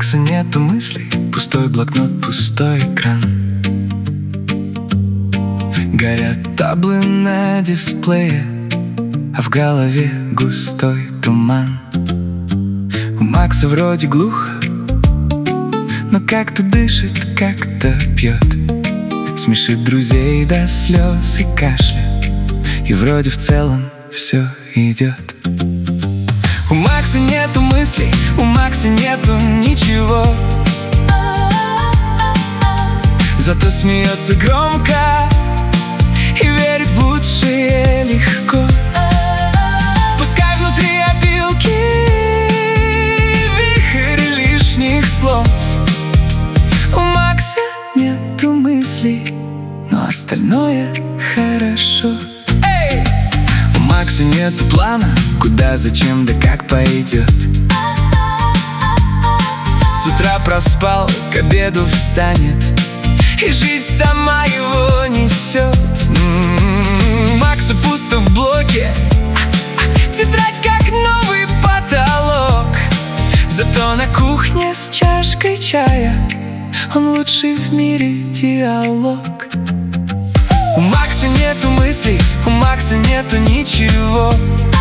Макса нету мыслей, пустой блокнот, пустой экран. Горят таблы на дисплее, а в голове густой туман. У Макса вроде глухо, но как-то дышит, как-то пьет, смешит друзей до слез и кашля, и вроде в целом все идет. У Макса нету мыслей, у Макса нету ничего, зато смеется громко и верит в лучшее легко. Пускай внутри опилки, вихрь лишних слов. У Макса нету мыслей, но остальное хорошо. У Макса нету плана, куда, зачем, да как пойдет. С утра проспал, к обеду встанет, и жизнь сама его несет. У Макса пусто в блоке, тетрадь как новый потолок. Зато на кухне с чашкой чая он лучший в мире диалог. У Макса нету мыслей, у Макса нету ничего.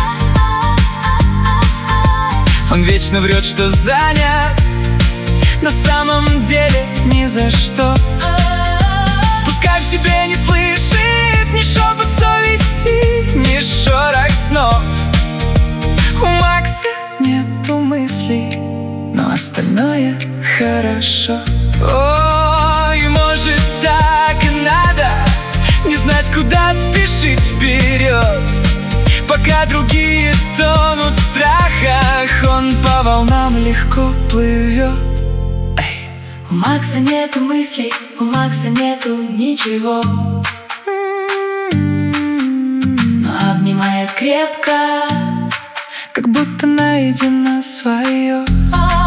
Он вечно врет, что занят, на самом деле ни за что. Пускай в себе не слышит ни шепот совести, ни шорох снов. У Макса нету мыслей, но остальное хорошо. Ой, может, так и надо, не знать, куда спешить вперед. Пока другие тонут в страхах, он по волнам легко плывет. У Макса нету мыслей, у Макса нету ничего, но обнимает крепко, как будто найдено свое.